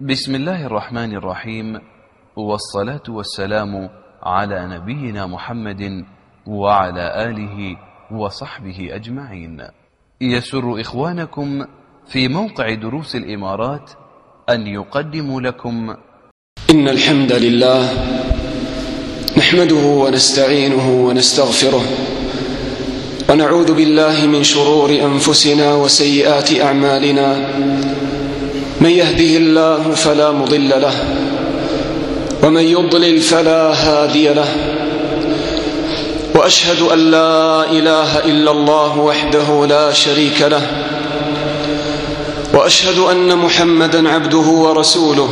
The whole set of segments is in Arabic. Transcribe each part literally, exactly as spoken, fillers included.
بسم الله الرحمن الرحيم، والصلاة والسلام على نبينا محمد وعلى آله وصحبه أجمعين. يسر إخوانكم في موقع دروس الإمارات أن يقدموا لكم إن الحمد لله نحمده ونستعينه ونستغفره ونعوذ بالله من شرور أنفسنا وسيئات أعمالنا. من يهده الله فلا مضل له ومن يضلل فلا هادي له، وأشهد أن لا إله إلا الله وحده لا شريك له، وأشهد أن محمدًا عبده ورسوله.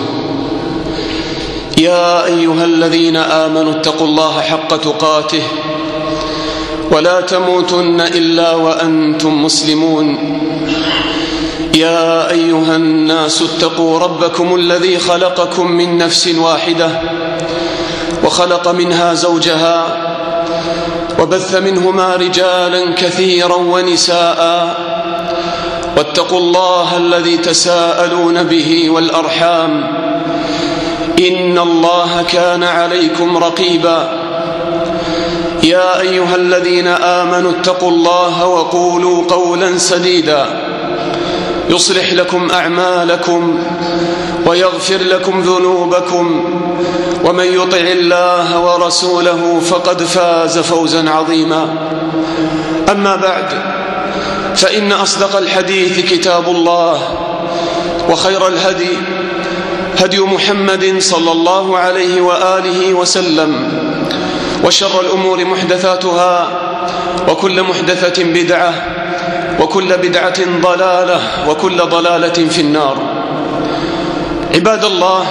يا أيها الذين آمنوا اتقوا الله حق تقاته ولا تموتن إلا وأنتم مسلمون. يا أيها الناس اتقوا ربكم الذي خلقكم من نفس واحدة وخلق منها زوجها وبث منهما رجالا كثيرا ونساء، واتقوا الله الذي تساءلون به والأرحام إن الله كان عليكم رقيبا. يا أيها الذين آمنوا اتقوا الله وقولوا قولا سديدا يصلح لكم أعمالكم ويغفر لكم ذنوبكم، ومن يطع الله ورسوله فقد فاز فوزا عظيما. أما بعد، فإن أصدق الحديث كتاب الله، وخير الهدي هدي محمد صلى الله عليه وآله وسلم، وشر الأمور محدثاتها، وكل محدثة بدعة، وكل بدعة ضلالة، وكل ضلالة في النار. عباد الله،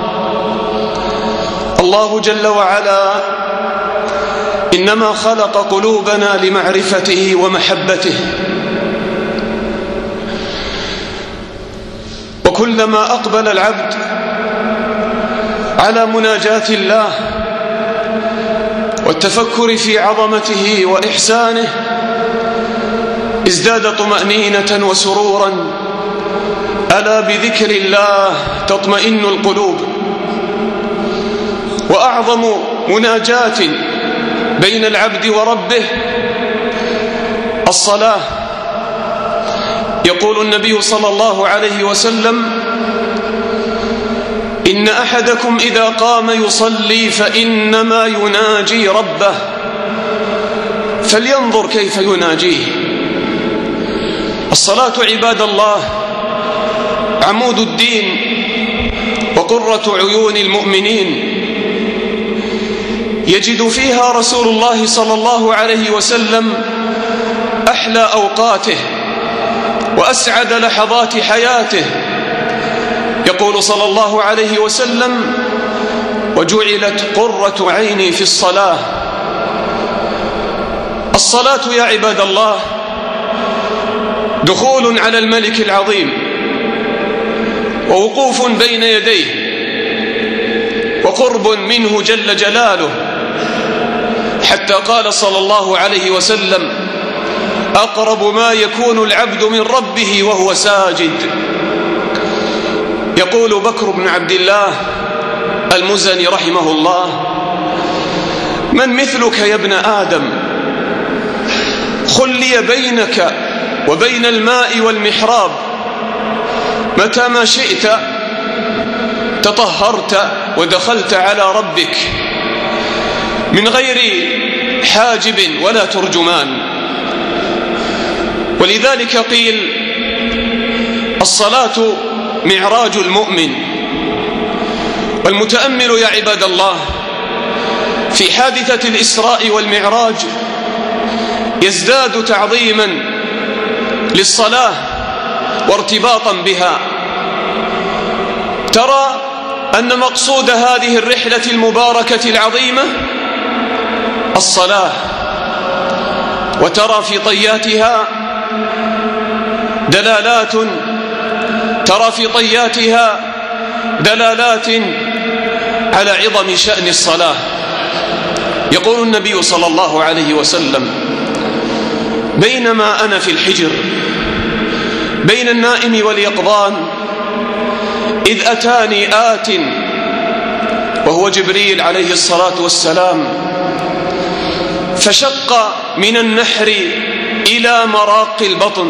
الله جل وعلا إنما خلق قلوبنا لمعرفته ومحبته، وكلما أقبل العبد على مناجاة الله والتفكر في عظمته وإحسانه ازداد طمأنينة وسرورا. ألا بذكر الله تطمئن القلوب. وأعظم مناجاة بين العبد وربه الصلاة. يقول النبي صلى الله عليه وسلم: إن أحدكم إذا قام يصلي فإنما يناجي ربه، فلينظر كيف يناجيه. الصلاة عباد الله عمود الدين وقرة عيون المؤمنين، يجد فيها رسول الله صلى الله عليه وسلم أحلى أوقاته وأسعد لحظات حياته. يقول صلى الله عليه وسلم: وجعلت قرة عيني في الصلاة. الصلاة يا عباد الله دخول على الملك العظيم، ووقوف بين يديه، وقرب منه جل جلاله، حتى قال صلى الله عليه وسلم: أقرب ما يكون العبد من ربه وهو ساجد. يقول بكر بن عبد الله المزني رحمه الله: من مثلك يا ابن آدم؟ خلي بينك وبين الماء والمحراب، متى ما شئت تطهرت ودخلت على ربك من غير حاجب ولا ترجمان. ولذلك قيل: الصلاة معراج المؤمن. والمتأمل يا عباد الله في حادثة الإسراء والمعراج يزداد تعظيما للصلاة وارتباطا بها. ترى أن مقصود هذه الرحلة المباركة العظيمة الصلاة، وترى في طياتها دلالات ترى في طياتها دلالات على عظم شأن الصلاة. يقول النبي صلى الله عليه وسلم: بينما أنا في الحجر بين النائم واليقظان إذ أتاني آت وهو جبريل عليه الصلاة والسلام فشق من النحر إلى مراق البطن،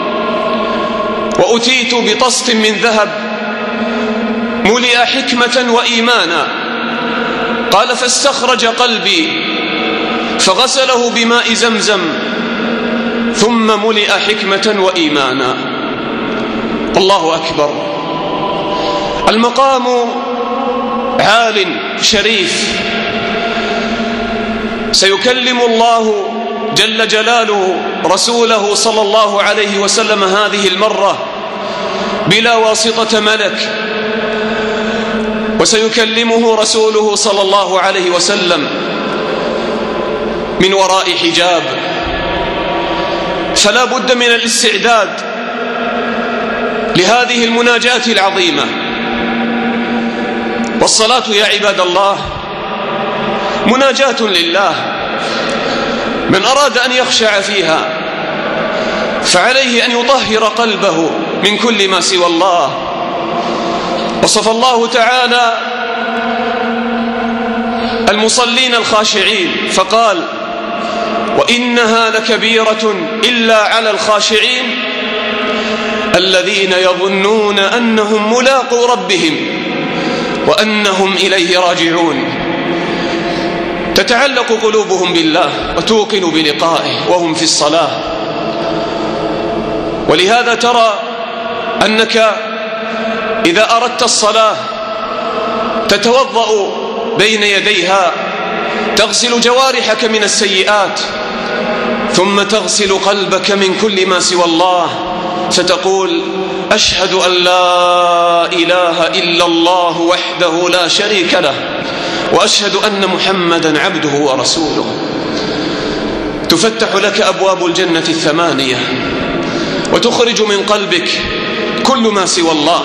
وأتيت بطست من ذهب ملئ حكمة وإيمانا. قال فاستخرج قلبي فغسله بماء زمزم ثم ملئ حكمة وإيمانا. الله أكبر. المقام عال شريف، سيكلم الله جل جلاله رسوله صلى الله عليه وسلم هذه المرة بلا واسطة ملك، وسيكلمه رسوله صلى الله عليه وسلم من وراء حجاب، فلا بد من الاستعداد لهذه المناجاة العظيمة. والصلاة يا عباد الله مناجاة لله، من أراد أن يخشع فيها فعليه أن يطهر قلبه من كل ما سوى الله. وصف الله تعالى المصلين الخاشعين فقال وإنها لكبيرة إلا على الخاشعين الذين يظنون أنهم ملاقو ربهم وأنهم إليه راجعون. تتعلق قلوبهم بالله وتوقن بلقائه وهم في الصلاة. ولهذا ترى أنك إذا أردت الصلاة تتوضأ بين يديها، تغسل جوارحك من السيئات، ثم تغسل قلبك من كل ما سوى الله، فتقول أشهد أن لا إله إلا الله وحده لا شريك له، وأشهد أن محمدا عبده ورسوله. تفتح لك أبواب الجنة الثمانية، وتخرج من قلبك كل ما سوى الله.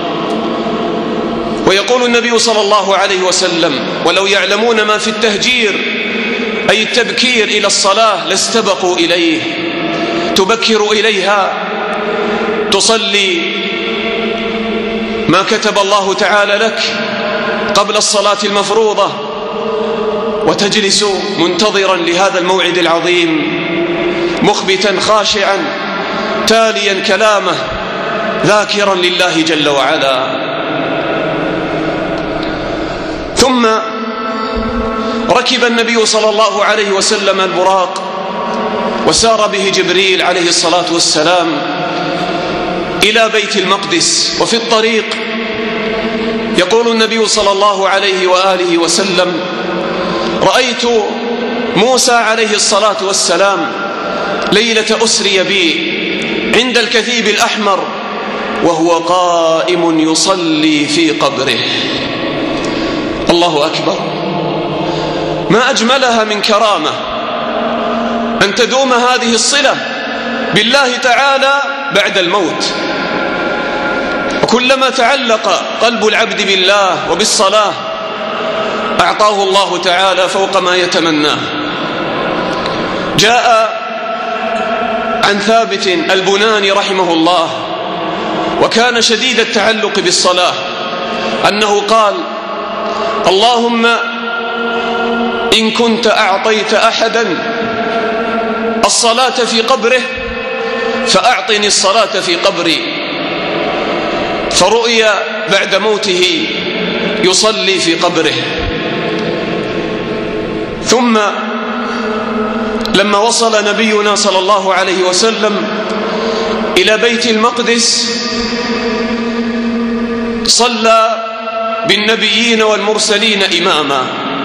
ويقول النبي صلى الله عليه وسلم ولو يعلمون ما في التهجير أي التبكير إلى الصلاة لاستبقوا إليه. تبكر إليها، تصلي ما كتب الله تعالى لك قبل الصلاة المفروضة، وتجلس منتظرا لهذا الموعد العظيم مخبتا خاشعا تاليا كلامه ذاكرا لله جل وعلا. ثم ركب النبي صلى الله عليه وسلم البراق وسار به جبريل عليه الصلاة والسلام إلى بيت المقدس. وفي الطريق يقول النبي صلى الله عليه وآله وسلم رأيت موسى عليه الصلاة والسلام ليلة أسري بي عند الكثيب الأحمر وهو قائم يصلي في قبره. الله أكبر. ما أجملها من كرامة أن تدوم هذه الصلة بالله تعالى بعد الموت. وكلما تعلق قلب العبد بالله وبالصلاة أعطاه الله تعالى فوق ما يتمناه. جاء عن ثابت البناني رحمه الله، وكان شديد التعلق بالصلاة، أنه قال اللهم إن كنت أعطيت أحدا الصلاة في قبره فأعطني الصلاة في قبري. فرؤي بعد موته يصلي في قبره. ثم لما وصل نبينا صلى الله عليه وسلم إلى بيت المقدس صلى بالنبيين والمرسلين إماما.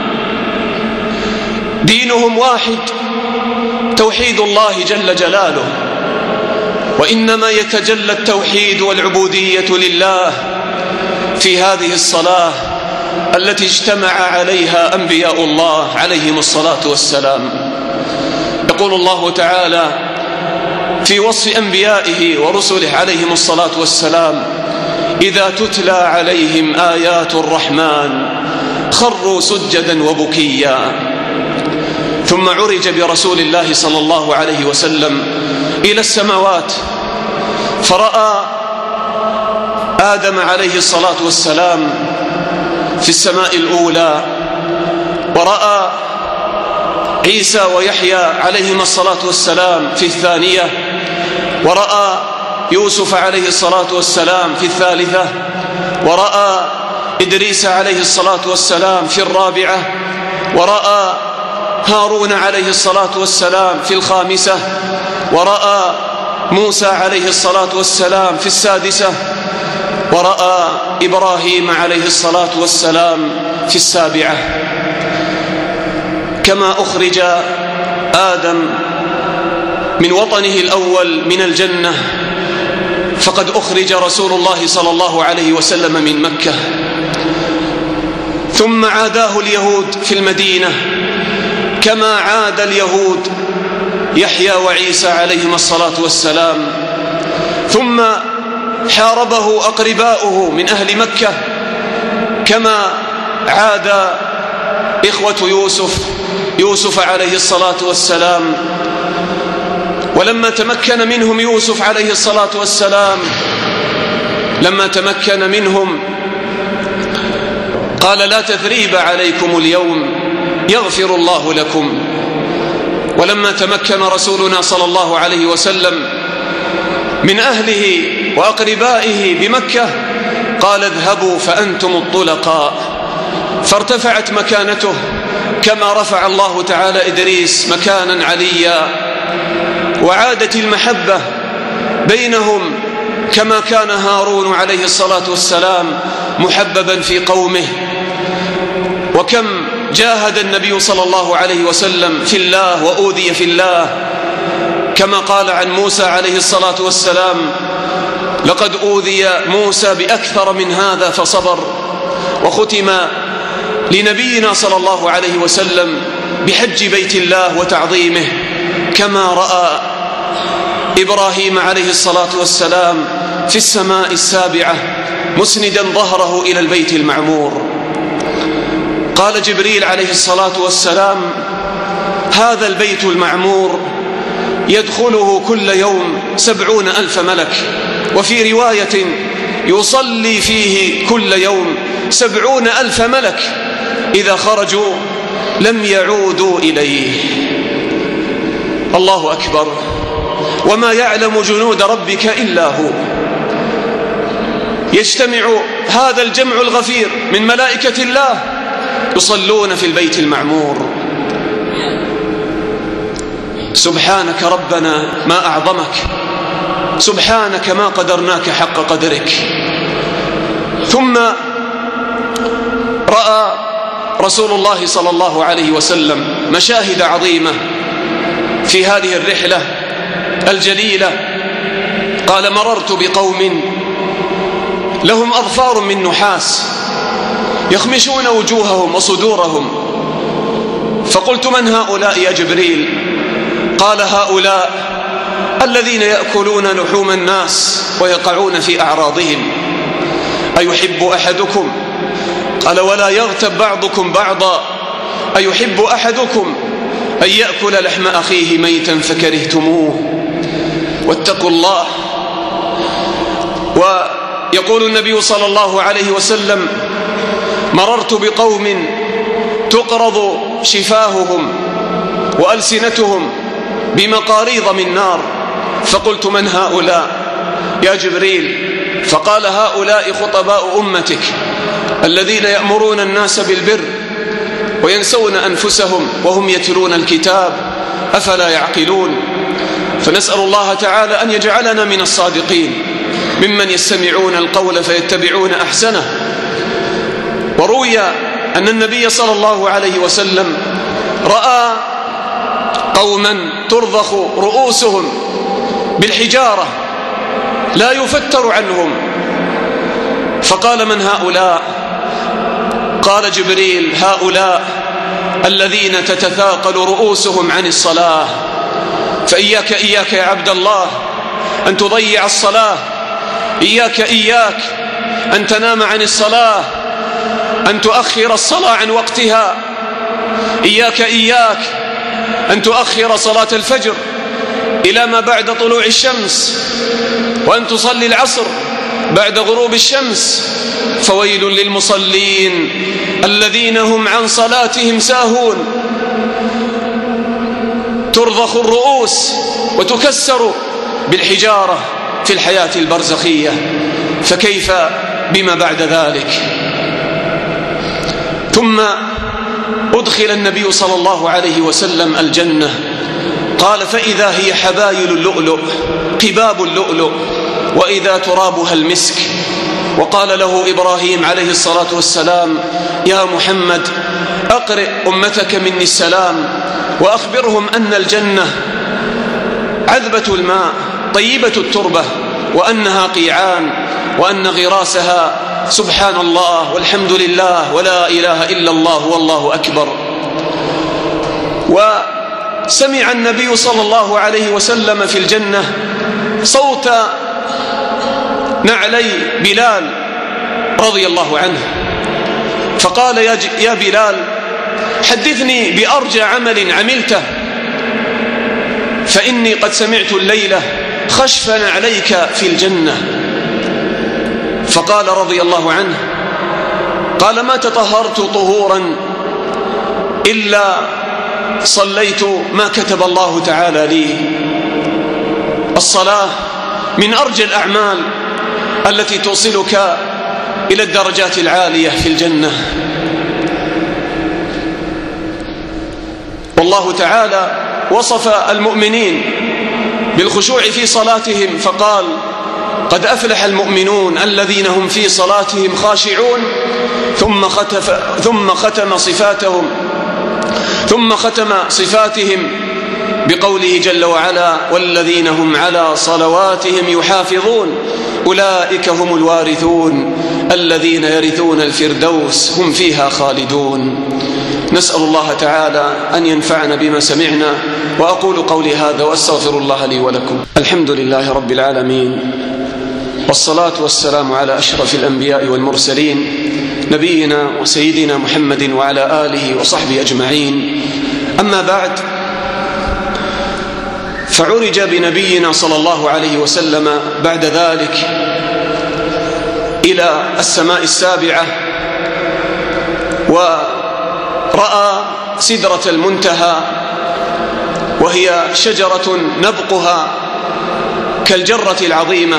دينهم واحد، توحيد الله جل جلاله، وإنما يتجلى التوحيد والعبودية لله في هذه الصلاة التي اجتمع عليها أنبياء الله عليهم الصلاة والسلام. يقول الله تعالى في وصف أنبيائه ورسله عليهم الصلاة والسلام إذا تتلى عليهم آيات الرحمن خروا سجدا وبكيا. ثم عرج برسول الله صلى الله عليه وسلم إلى السماوات، فرأى آدم عليه الصلاة والسلام في السماء الأولى، ورأى عيسى ويحيى عليهما الصلاة والسلام في الثانية، ورأى يوسف عليه الصلاة والسلام في الثالثة، ورأى إدريس عليه الصلاة والسلام في الرابعة، ورأى هارون عليه الصلاة والسلام في الخامسة، ورأى موسى عليه الصلاة والسلام في السادسة، ورأى إبراهيم عليه الصلاة والسلام في السابعة. كما أخرج آدم من وطنه الأول من الجنة، فقد أخرج رسول الله صلى الله عليه وسلم من مكة، ثم عاداه اليهود في المدينة كما عاد اليهود يحيى وعيسى عليهما الصلاة والسلام، ثم حاربه أقرباؤه من أهل مكة كما عاد إخوة يوسف يوسف عليه الصلاة والسلام. ولما تمكن منهم يوسف عليه الصلاة والسلام لما تمكن منهم قال: لا تثريب عليكم اليوم يغفر الله لكم. ولما تمكن رسولنا صلى الله عليه وسلم من أهله وأقربائه بمكة قال: اذهبوا فأنتم الطلقاء، فارتفعت مكانته كما رفع الله تعالى إدريس مكانا عليا، وعادت المحبة بينهم كما كان هارون عليه الصلاة والسلام محببا في قومه. وكم جاهد النبي صلى الله عليه وسلم في الله وأوذي في الله، كما قال عن موسى عليه الصلاة والسلام: لقد أوذي موسى بأكثر من هذا فصبر. وختم لنبينا صلى الله عليه وسلم بحج بيت الله وتعظيمه، كما رأى إبراهيم عليه الصلاة والسلام في السماء السابعة مسندا ظهره إلى البيت المعمور. قال جبريل عليه الصلاة والسلام: هذا البيت المعمور يدخله كل يوم سبعون ألف ملك، وفي رواية يصلي فيه كل يوم سبعون ألف ملك، إذا خرجوا لم يعودوا إليه. الله أكبر، وما يعلم جنود ربك إلا هو. يجتمع هذا الجمع الغفير من ملائكة الله يصلون في البيت المعمور. سبحانك ربنا ما أعظمك، سبحانك ما قدرناك حق قدرك. ثم رأى رسول الله صلى الله عليه وسلم مشاهد عظيمة في هذه الرحلة الجليلة. قال: مررت بقوم لهم أظفار من نحاس يخمشون وجوههم وصدورهم، فقلت: من هؤلاء يا جبريل؟ قال: هؤلاء الذين يأكلون لحوم الناس ويقعون في أعراضهم. أيحب أحدكم؟ قال: ولا يغتب بعضكم بعضا. أيحب أحدكم أن يأكل لحم أخيه ميتا فكرهتموه؟ واتقوا الله. ويقول النبي صلى الله عليه وسلم: مررت بقوم تقرض شفاههم وألسنتهم بمقاريض من نار، فقلت: من هؤلاء يا جبريل؟ فقال: هؤلاء خطباء أمتك الذين يأمرون الناس بالبر وينسون أنفسهم وهم يتلون الكتاب، أفلا يعقلون؟ فنسأل الله تعالى أن يجعلنا من الصادقين ممن يستمعون القول فيتبعون أحسنه. وروي أن النبي صلى الله عليه وسلم رأى قوما ترضخ رؤوسهم بالحجارة لا يفتر عنهم، فقال: من هؤلاء؟ قال جبريل: هؤلاء الذين تتثاقل رؤوسهم عن الصلاة. فإياك إياك يا عبد الله أن تضيع الصلاة، إياك إياك أن تنام عن الصلاة، أن تؤخر الصلاة عن وقتها، إياك إياك أن تؤخر صلاة الفجر إلى ما بعد طلوع الشمس، وأن تصلي العصر بعد غروب الشمس: فويل للمصلين الذين هم عن صلاتهم ساهون. ترضخ الرؤوس وتكسر بالحجارة في الحياة البرزخية، فكيف بما بعد ذلك؟ ثم أدخل النبي صلى الله عليه وسلم الجنة، قال: فإذا هي حبايل اللؤلؤ قباب اللؤلؤ وإذا ترابها المسك. وقال له إبراهيم عليه الصلاة والسلام: يا محمد أقرئ أمتك مني السلام وأخبرهم أن الجنة عذبة الماء طيبة التربة، وأنها قيعان، وأن غراسها سبحان الله والحمد لله ولا إله إلا الله والله أكبر. وسمع النبي صلى الله عليه وسلم في الجنة صوت نعلي بلال رضي الله عنه، فقال: يا بلال حدثني بأرجى عمل عملته، فإني قد سمعت الليلة خشف نعليك في الجنة. فقال رضي الله عنه: قال: ما تطهرت طهورا إلا صليت ما كتب الله تعالى لي. الصلاة من أرجى الأعمال التي توصلك إلى الدرجات العالية في الجنة. والله تعالى وصف المؤمنين بالخشوع في صلاتهم فقال: قد أفلح المؤمنون الذين هم في صلاتهم خاشعون. ثم ختف ثم ختم صفاتهم ثم ختم صفاتهم بقوله جل وعلا: والذين هم على صلواتهم يحافظون أولئك هم الوارثون الذين يرثون الفردوس هم فيها خالدون. نسأل الله تعالى أن ينفعنا بما سمعنا، وأقول قولي هذا وأستغفر الله لي ولكم. الحمد لله رب العالمين، والصلاة والسلام على أشرف الأنبياء والمرسلين نبينا وسيدنا محمد وعلى آله وصحبه أجمعين. أما بعد، فعرج بنبينا صلى الله عليه وسلم بعد ذلك إلى السماء السابعة، ورأى سدرة المنتهى، وهي شجرة نبقها كالجرة العظيمة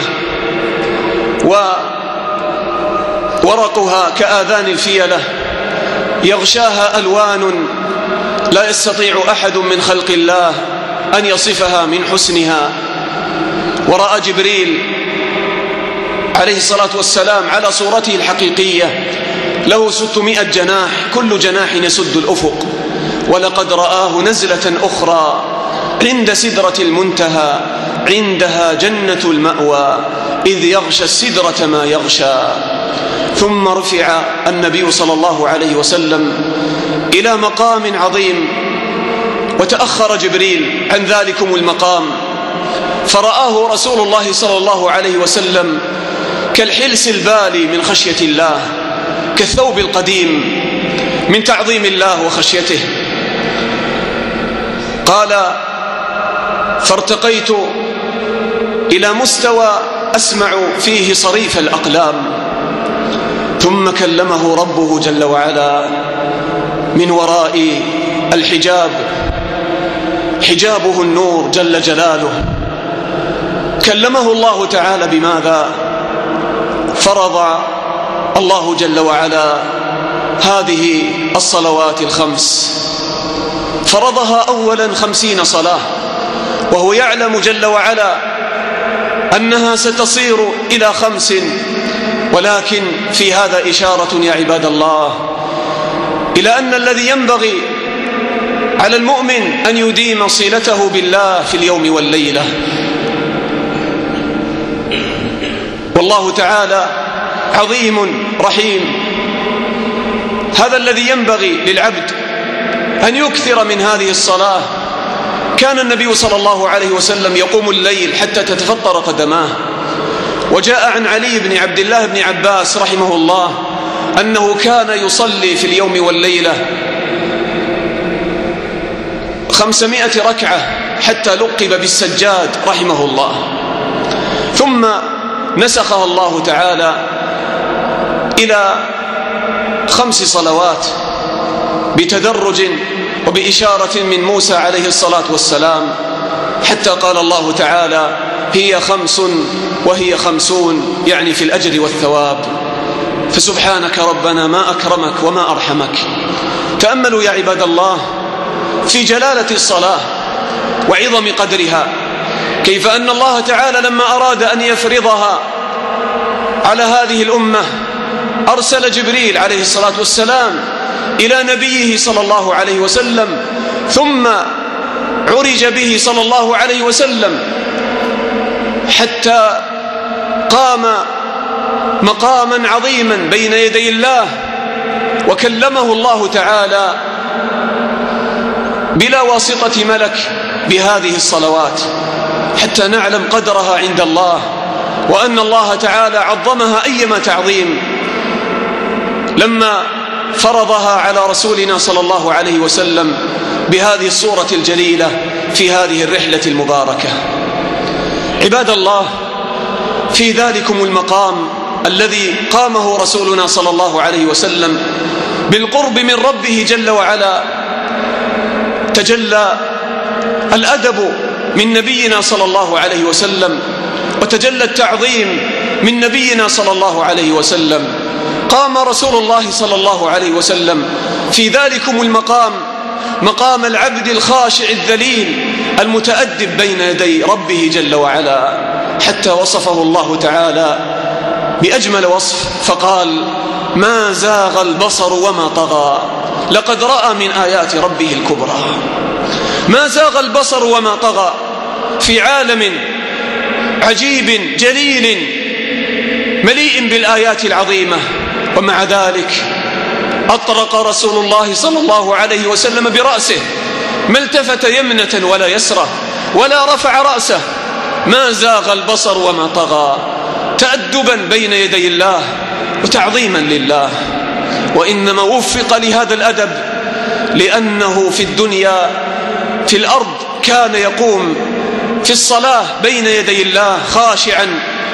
وورقها كآذان الفيلة، يغشاها ألوان لا يستطيع أحد من خلق الله أن يصفها من حسنها. ورأى جبريل عليه الصلاة والسلام على صورته الحقيقية له ستمائة جناح، كل جناح يسد الأفق. ولقد رآه نزلة أخرى عند سدرة المنتهى عندها جنة المأوى إذ يغشى السدرة ما يغشى. ثم رفع النبي صلى الله عليه وسلم إلى مقام عظيم، وتأخر جبريل عن ذلكم المقام، فرآه رسول الله صلى الله عليه وسلم كالحلس البالي من خشية الله، كالثوب القديم من تعظيم الله وخشيته. قال: فارتقيت إلى مستوى أسمع فيه صريف الأقلام، ثم كلمه ربه جل وعلا من وراء الحجاب، حجابه النور جل جلاله. كلمه الله تعالى بماذا؟ فرض الله جل وعلا هذه الصلوات الخمس، فرضها أولا خمسين صلاة، وهو يعلم جل وعلا أنها ستصير إلى خمس. ولكن في هذا إشارة يا عباد الله إلى أن الذي ينبغي على المؤمن أن يديم صلته بالله في اليوم والليلة. والله تعالى عظيم رحيم، هذا الذي ينبغي للعبد أن يكثر من هذه الصلاة. كان النبي صلى الله عليه وسلم يقوم الليل حتى تتفطر قدماه. وجاء عن علي بن عبد الله بن عباس رحمه الله أنه كان يصلي في اليوم والليلة خمسمائة ركعة حتى لقب بالسجاد رحمه الله. ثم نسخها الله تعالى إلى خمس صلوات بتدرج وبإشارة من موسى عليه الصلاة والسلام، حتى قال الله تعالى هي خمس وهي خمسون، يعني في الأجر والثواب. فسبحانك ربنا ما أكرمك وما أرحمك. تأملوا يا عباد الله في جلالة الصلاة وعظم قدرها، كيف أن الله تعالى لما أراد أن يفرضها على هذه الأمة أرسل جبريل عليه الصلاة والسلام إلى نبيه صلى الله عليه وسلم، ثم عرج به صلى الله عليه وسلم حتى قام مقاما عظيما بين يدي الله، وكلمه الله تعالى بلا واسطة ملك بهذه الصلوات، حتى نعلم قدرها عند الله، وأن الله تعالى عظمها أيما تعظيم لما فرضها على رسولنا صلى الله عليه وسلم بهذه الصورة الجليلة في هذه الرحلة المباركة. عباد الله، في ذلكم المقام الذي قامه رسولنا صلى الله عليه وسلم بالقرب من ربه جل وعلا، تجلى الأدب من نبينا صلى الله عليه وسلم، وتجلى التعظيم من نبينا صلى الله عليه وسلم. قام رسول الله صلى الله عليه وسلم في ذلكم المقام، مقام العبد الخاشع الذليل المتأدب بين يدي ربه جل وعلا، حتى وصفه الله تعالى بأجمل وصف فقال ما زاغ البصر وما طغى لقد رأى من آيات ربه الكبرى. ما زاغ البصر وما طغى، في عالم عجيب جليل مليء بالآيات العظيمة، ومع ذلك أطرق رسول الله صلى الله عليه وسلم برأسه، ما التفت يمنة ولا يسرة ولا رفع رأسه. ما زاغ البصر وما طغى، تأدبا بين يدي الله وتعظيما لله. وإنما وفق لهذا الأدب لأنه في الدنيا في الأرض كان يقوم في الصلاة بين يدي الله خاشعا،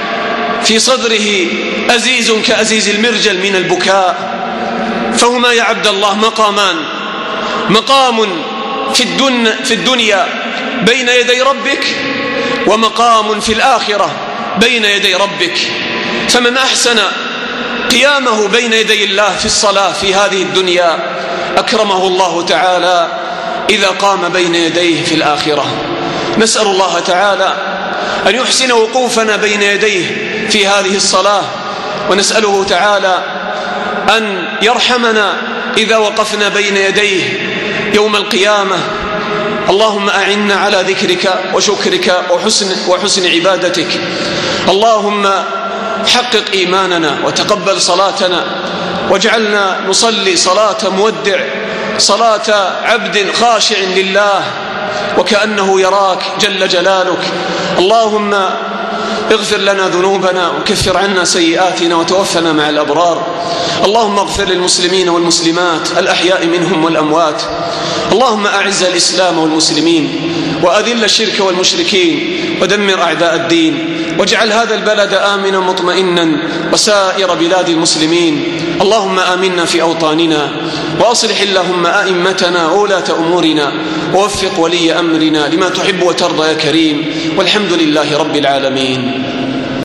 في صدره أزيز كأزيز المرجل من البكاء. فهما يا عبد الله مقامان، مقام في, الدن في الدنيا بين يدي ربك، ومقام في الآخرة بين يدي ربك. فمن أحسن قيامه بين يدي الله في الصلاة في هذه الدنيا أكرمه الله تعالى إذا قام بين يديه في الآخرة. نسأل الله تعالى أن يحسن وقوفنا بين يديه في هذه الصلاة، ونسأله تعالى أن يرحمنا إذا وقفنا بين يديه يوم القيامة. اللهم أعنا على ذكرك وشكرك وحسن, وحسن عبادتك. اللهم حقق إيماننا وتقبل صلاتنا، واجعلنا نصلي صلاة مودع، صلاة عبد خاشع لله وكأنه يراك جل جلالك. اللهم اغفر لنا ذنوبنا وكفر عنا سيئاتنا وتوفنا مع الأبرار. اللهم اغفر للمسلمين والمسلمات الأحياء منهم والأموات. اللهم أعز الإسلام والمسلمين، وأذل الشرك والمشركين، ودمر أعداء الدين، واجعل هذا البلد آمنا مطمئنا وسائر بلاد المسلمين. اللهم آمنا في أوطاننا، وأصلح اللهم أئمتنا وولاة أمورنا، ووفق ولي أمرنا لما تحب وترضى يا كريم، والحمد لله رب العالمين.